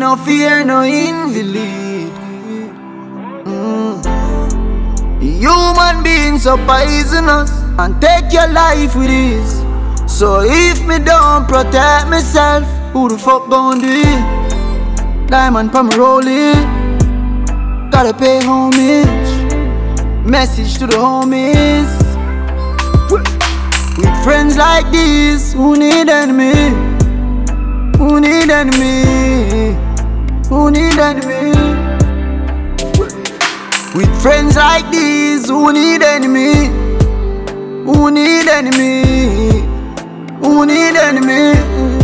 no fear, no invalid. Human beings are poisonous and take your life with ease. So if me don't protect myself, who the fuck gon' do it? Diamond from rolling, gotta pay homage. Message to the homies. With friends like these, who need enemy? Who need enemy? Who need enemy? With friends like these, who need enemy? Who need enemy? Who need enemy?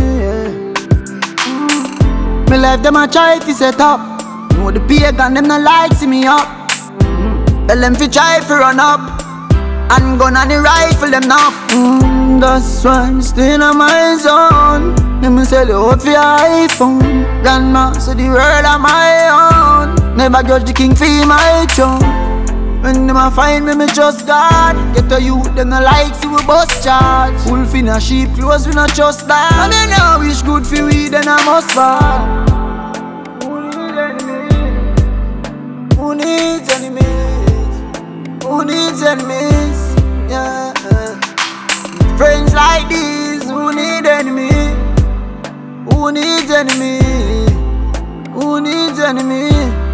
Me life them a try fi set up. Know the pagan them not like see me up. Tell them fi try fi run up. And gun and the rifle them now. That's why I'm still on my zone. Let me sell you out for your iPhone. Grandma, so the world am my own. Never judge the king for my throne. When them a find me, me trust God. Get a youth, them no like see we bust charge. Wolf in a sheep clothes, we not trust that. And they know wish good for we, then I must fall. Who needs enemies? Who needs enemies? Who needs enemies? Yeah. Friends like these, who need enemy? Who needs enemy? Who needs enemy?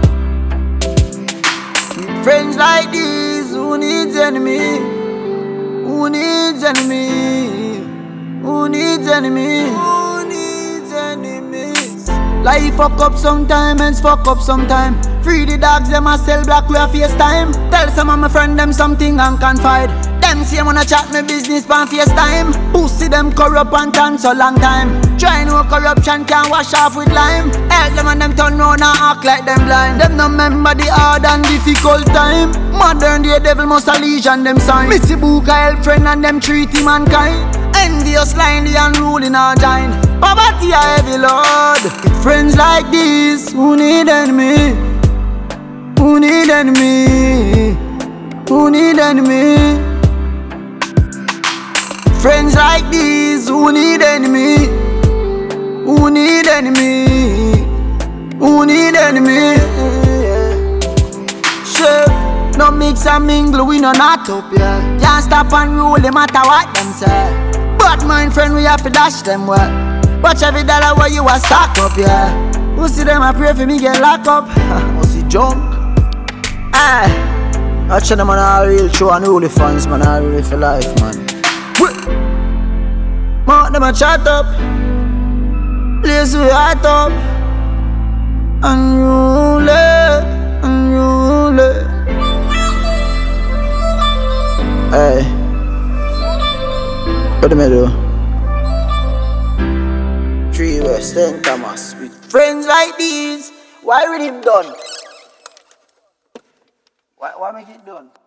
Friends like these, who needs enemy? Who needs enemy? Who needs enemy? Who needs enemies? Life fuck up sometime, ends fuck up sometime. Free the dogs, them a sell black, we a FaceTime. Tell some of my friend them something and confide. Them say wanna chat me business pan FaceTime. Pussy them corrupt and dance so long time. Try no corruption can wash off with lime. Help them and them turn round and act like them blind. Them no remember the hard and difficult time. Modern day devil must a legion them sign. Missy Book a help friend and them treat him mankind. Envious line the unruly now join. Poverty a heavy load. With friends like these, who need enemy? Who need enemy? Who need enemy? Friends like these, who need enemy? Who need enemy? Who need enemy? Chef, no mix and mingle, we no not up, yeah. Can't stop and roll, no matter what them say. Bad mind friend, we have to dash them well. Watch every dollar where you a stack up, yeah. Who see them, I pray for me get locked up. Who see junk? Watch them on a real show and holy fans, man, I really for life, man. Mark them a chat up, place we heart up, unruly, unruly. Hey, what do I do? 3 West St. Thomas with friends like these. Why with him done? Why make it done?